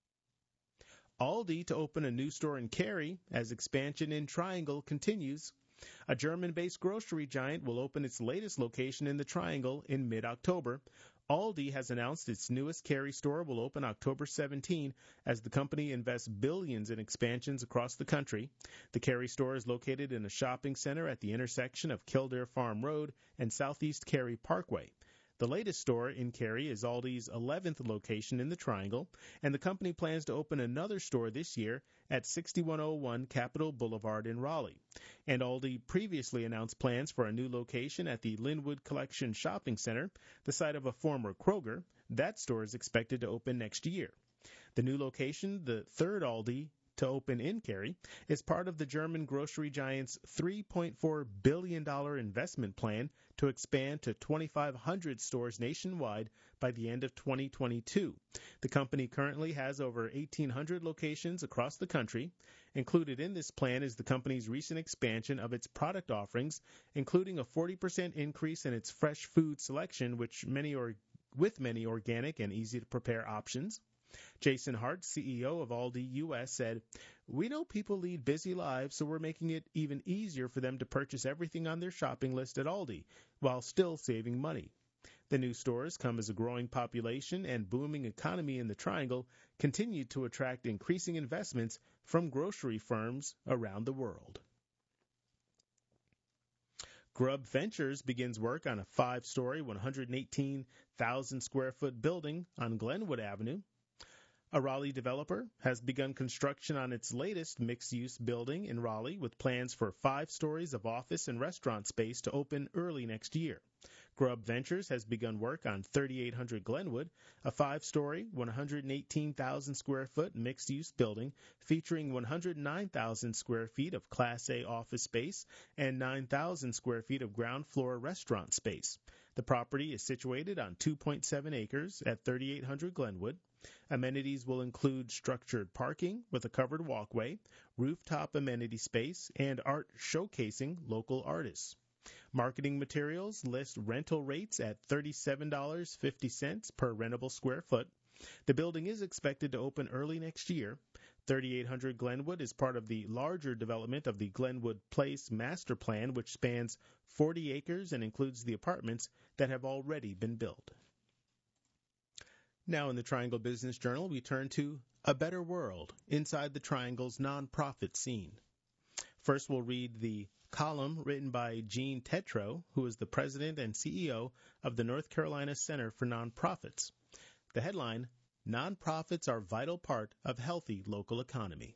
Aldi to open a new store in Cary as expansion in Triangle continues. A German-based grocery giant will open its latest location in the Triangle in mid-October. Aldi has announced its newest Cary store will open October seventeenth as the company invests billions in expansions across the country. The Cary store is located in a shopping center at the intersection of Kildare Farm Road and Southeast Cary Parkway. The latest store in Cary is Aldi's eleventh location in the Triangle, and the company plans to open another store this year at sixty-one oh one Capitol Boulevard in Raleigh. And Aldi previously announced plans for a new location at the Linwood Collection Shopping Center, the site of a former Kroger. That store is expected to open next year. The new location, the third Aldi to open in Cary, is part of the German grocery giant's three point four billion dollars investment plan to expand to twenty-five hundred stores nationwide by the end of twenty twenty-two. The company currently has over eighteen hundred locations across the country. Included in this plan is the company's recent expansion of its product offerings, including a forty percent increase in its fresh food selection, which many or with many organic and easy-to-prepare options. Jason Hart, C E O of Aldi U S, said, "We know people lead busy lives, so we're making it even easier for them to purchase everything on their shopping list at Aldi, while still saving money." The new stores come as a growing population and booming economy in the Triangle continue to attract increasing investments from grocery firms around the world. Grubb Ventures begins work on a five-story, one hundred eighteen thousand square foot building on Glenwood Avenue. A Raleigh developer has begun construction on its latest mixed-use building in Raleigh with plans for five stories of office and restaurant space to open early next year. Grubb Ventures has begun work on thirty-eight hundred Glenwood, a five-story, one hundred eighteen thousand square foot mixed-use building featuring one hundred nine thousand square feet of Class A office space and nine thousand square feet of ground floor restaurant space. The property is situated on two point seven acres at thirty-eight hundred Glenwood. Amenities will include structured parking with a covered walkway, rooftop amenity space, and art showcasing local artists. Marketing materials list rental rates at thirty-seven dollars and fifty cents per rentable square foot. The building is expected to open early next year. thirty-eight hundred Glenwood is part of the larger development of the Glenwood Place Master Plan, which spans forty acres and includes the apartments that have already been built. Now in the Triangle Business Journal, we turn to A Better World, inside the Triangle's nonprofit scene. First, we'll read the column written by Jean Tetreault, who is the president and C E O of the North Carolina Center for Nonprofits. The headline, "Nonprofits are vital part of healthy local economy."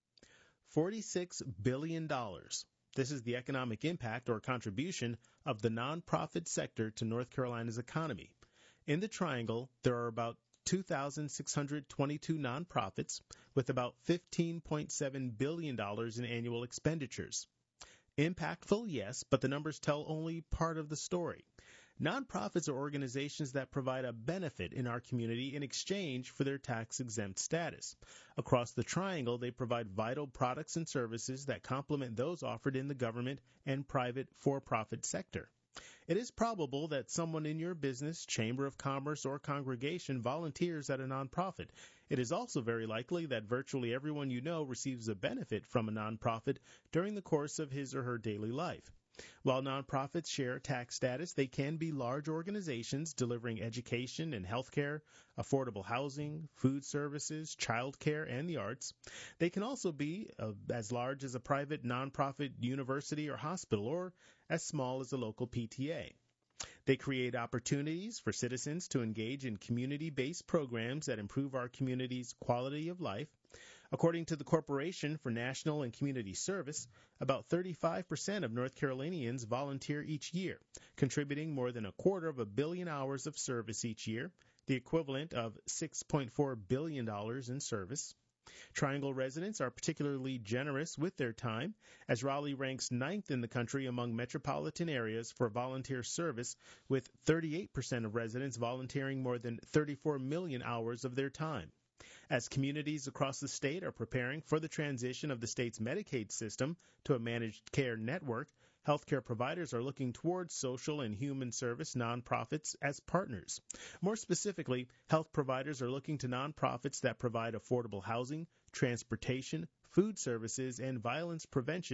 forty-six billion dollars. This is the economic impact or contribution of the nonprofit sector to North Carolina's economy. In the Triangle, there are about two thousand six hundred twenty-two nonprofits with about fifteen point seven billion dollars in annual expenditures. Impactful, yes, but the numbers tell only part of the story. Nonprofits are organizations that provide a benefit in our community in exchange for their tax-exempt status. Across the Triangle, they provide vital products and services that complement those offered in the government and private for-profit sector. It is probable that someone in your business, chamber of commerce, or congregation volunteers at a nonprofit. It is also very likely that virtually everyone you know receives a benefit from a nonprofit during the course of his or her daily life. While nonprofits share tax status, they can be large organizations delivering education and health care, affordable housing, food services, child care, and the arts. They can also be uh, as large as a private nonprofit university or hospital, or as small as a local P T A. They create opportunities for citizens to engage in community-based programs that improve our community's quality of life. According to the Corporation for National and Community Service, about thirty-five percent of North Carolinians volunteer each year, contributing more than a quarter of a billion hours of service each year, the equivalent of six point four billion dollars in service. Triangle residents are particularly generous with their time, as Raleigh ranks ninth in the country among metropolitan areas for volunteer service, with thirty-eight percent of residents volunteering more than thirty-four million hours of their time. As communities across the state are preparing for the transition of the state's Medicaid system to a managed care network, healthcare providers are looking towards social and human service nonprofits as partners. More specifically, health providers are looking to nonprofits that provide affordable housing, transportation, food services, and violence prevention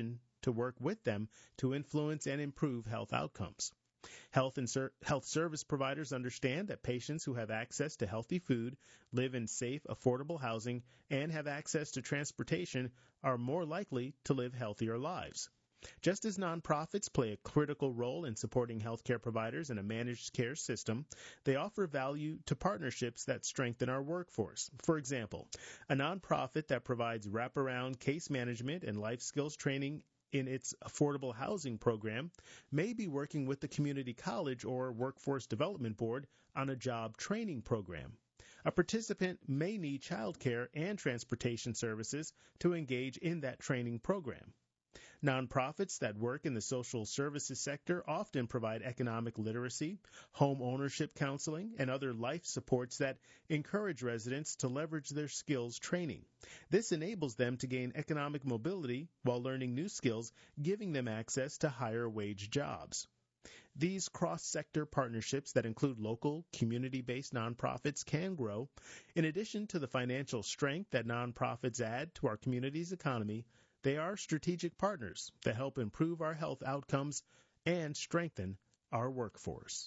to work with them to influence and improve health outcomes. Health and ser- health service providers understand that patients who have access to healthy food, live in safe, affordable housing, and have access to transportation are more likely to live healthier lives. Just as nonprofits play a critical role in supporting healthcare providers in a managed care system, they offer value to partnerships that strengthen our workforce. For example, a nonprofit that provides wraparound case management and life skills training in its affordable housing program may be working with the community college or workforce development board on a job training program. A participant may need childcare and transportation services to engage in that training program. Nonprofits that work in the social services sector often provide economic literacy, home ownership counseling, and other life supports that encourage residents to leverage their skills training. This enables them to gain economic mobility while learning new skills, giving them access to higher wage jobs. These cross-sector partnerships that include local, community-based nonprofits can grow. In addition to the financial strength that nonprofits add to our community's economy, they are strategic partners that help improve our health outcomes and strengthen our workforce.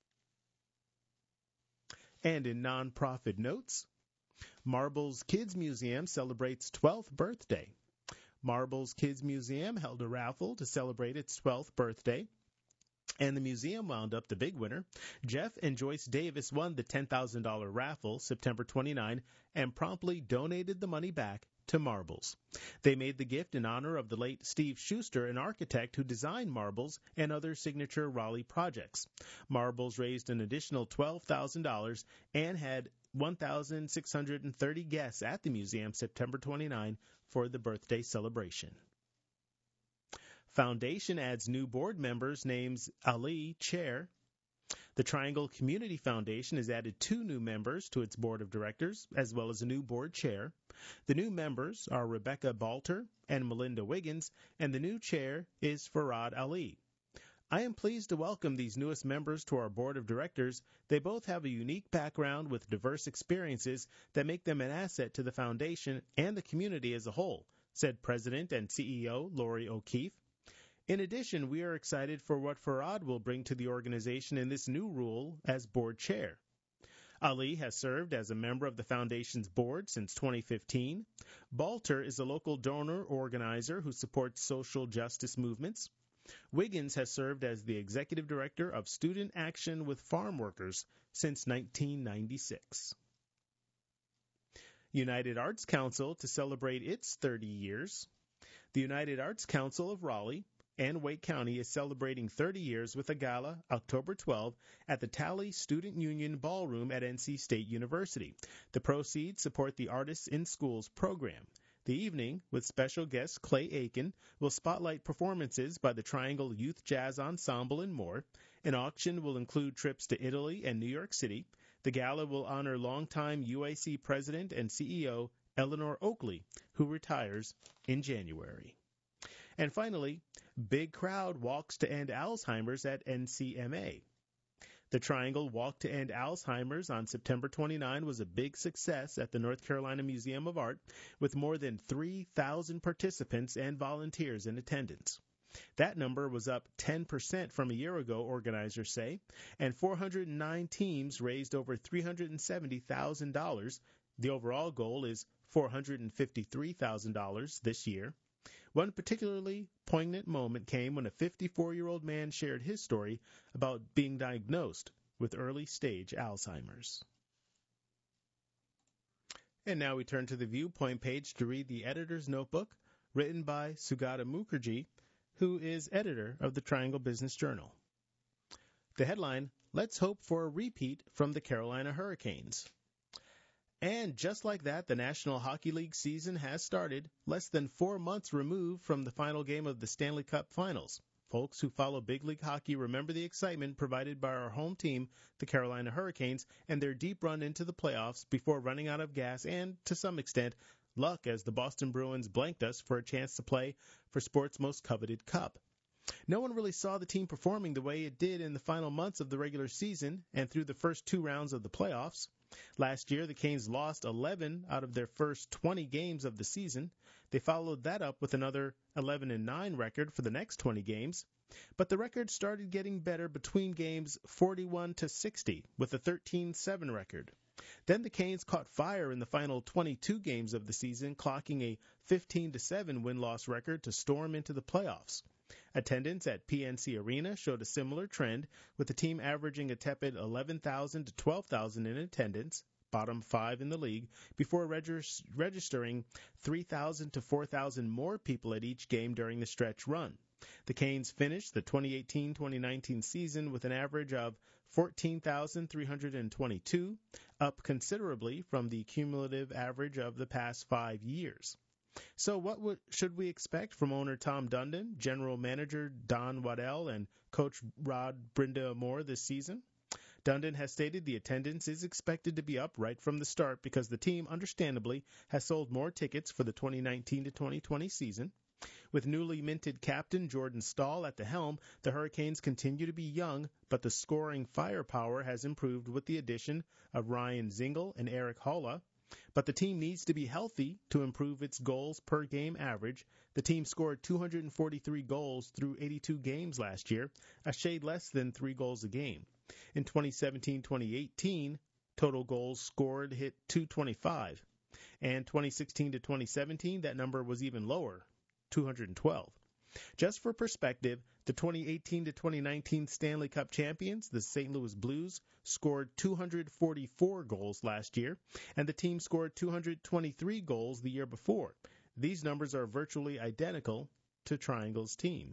And in nonprofit notes, Marbles Kids Museum celebrates twelfth birthday. Marbles Kids Museum held a raffle to celebrate its twelfth birthday, and the museum wound up the big winner. Jeff and Joyce Davis won the ten thousand dollars raffle September twenty-ninth and promptly donated the money back to Marbles. They made the gift in honor of the late Steve Schuster, an architect who designed Marbles and other signature Raleigh projects. Marbles raised an additional twelve thousand dollars and had one thousand six hundred thirty guests at the museum September twenty-ninth for the birthday celebration. Foundation adds new board members, names Ali chair. The Triangle Community Foundation has added two new members to its board of directors, as well as a new board chair. The new members are Rebecca Balter and Melinda Wiggins, and the new chair is Farad Ali. I am pleased to welcome these newest members to our board of directors. They both have a unique background with diverse experiences that make them an asset to the foundation and the community as a whole, said President and C E O Lori O'Keefe. In addition, we are excited for what Farad will bring to the organization in this new role as board chair. Ali has served as a member of the foundation's board since twenty fifteen. Balter is a local donor organizer who supports social justice movements. Wiggins has served as the executive director of Student Action with Farm Workers since nineteen ninety-six. United Arts Council to celebrate its thirty years. The United Arts Council of Raleigh and Wake County is celebrating thirty years with a gala October twelfth at the Talley Student Union Ballroom at N C State University. The proceeds support the Artists in Schools program. The evening, with special guest Clay Aiken, will spotlight performances by the Triangle Youth Jazz Ensemble and more. An auction will include trips to Italy and New York City. The gala will honor longtime U A C President and C E O Eleanor Oakley, who retires in January. And finally, big crowd walks to end Alzheimer's at N C M A. The Triangle Walk to End Alzheimer's on September twenty-ninth was a big success at the North Carolina Museum of Art, with more than three thousand participants and volunteers in attendance. That number was up ten percent from a year ago, organizers say, and four hundred nine teams raised over three hundred seventy thousand dollars. The overall goal is four hundred fifty-three thousand dollars this year. One particularly poignant moment came when a fifty-four-year-old man shared his story about being diagnosed with early-stage Alzheimer's. And now we turn to the Viewpoint page to read the editor's notebook written by Sugata Mukherjee, who is editor of the Triangle Business Journal. The headline, "Let's Hope for a Repeat from the Carolina Hurricanes." And just like that, the National Hockey League season has started, less than four months removed from the final game of the Stanley Cup Finals. Folks who follow big league hockey remember the excitement provided by our home team, the Carolina Hurricanes, and their deep run into the playoffs before running out of gas and, to some extent, luck as the Boston Bruins blanked us for a chance to play for sport's most coveted cup. No one really saw the team performing the way it did in the final months of the regular season and through the first two rounds of the playoffs. Last year, the Canes lost eleven out of their first twenty games of the season. They followed that up with another eleven and nine record for the next twenty games. But the record started getting better between games forty-one to sixty with a thirteen seven record. Then the Canes caught fire in the final twenty-two games of the season, clocking a fifteen to seven win-loss record to storm into the playoffs. Attendance at P N C Arena showed a similar trend, with the team averaging a tepid eleven thousand to twelve thousand in attendance, bottom five in the league, before regis- registering three thousand to four thousand more people at each game during the stretch run. The Canes finished the twenty eighteen twenty nineteen season with an average of fourteen thousand three hundred twenty-two, up considerably from the cumulative average of the past five years. So what w- should we expect from owner Tom Dundon, general manager Don Waddell, and coach Rod Brind'Amour this season? Dundon has stated the attendance is expected to be up right from the start because the team, understandably, has sold more tickets for the twenty nineteen to twenty twenty season. With newly minted captain Jordan Staal at the helm, the Hurricanes continue to be young, but the scoring firepower has improved with the addition of Ryan Zingle and Eric Holla. But the team needs to be healthy to improve its goals per game average. The team scored two hundred forty-three goals through eighty-two games last year, a shade less than three goals a game. In twenty seventeen twenty eighteen, total goals scored hit two hundred twenty-five. And twenty sixteen to twenty seventeen, that number was even lower, two hundred twelve. Just for perspective, the twenty eighteen to twenty nineteen Stanley Cup champions, the Saint Louis Blues, scored two hundred forty-four goals last year, and the team scored two hundred twenty-three goals the year before. These numbers are virtually identical to Triangle's team.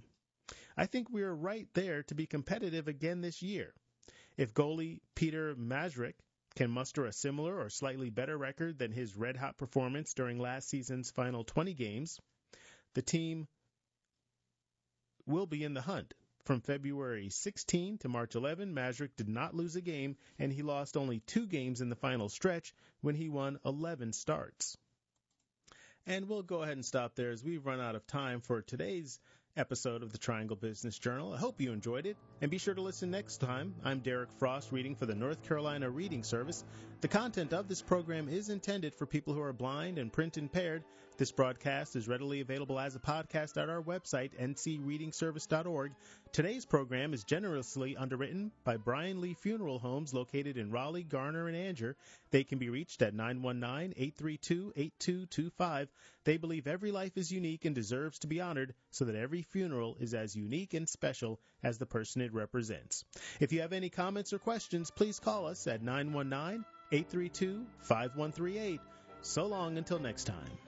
I think we are right there to be competitive again this year. If goalie Peter Mrazek can muster a similar or slightly better record than his red-hot performance during last season's final twenty games, the team will be in the hunt. From February sixteenth to March eleventh, Mrazek did not lose a game, and he lost only two games in the final stretch when he won eleven starts. And we'll go ahead and stop there as we've run out of time for today's episode of the Triangle Business Journal. I hope you enjoyed it, and be sure to listen next time. I'm Derek Frost, reading for the North Carolina Reading Service. The content of this program is intended for people who are blind and print impaired. This broadcast is readily available as a podcast at our website, n c reading service dot org. Today's program is generously underwritten by Brian Lee Funeral Homes located in Raleigh, Garner, and Anger. They can be reached at nine one nine, eight three two, eight two two five. They believe every life is unique and deserves to be honored, so that every funeral is as unique and special as the person it represents. If you have any comments or questions, please call us at nine one nine, eight three two, five one three eight. So long until next time.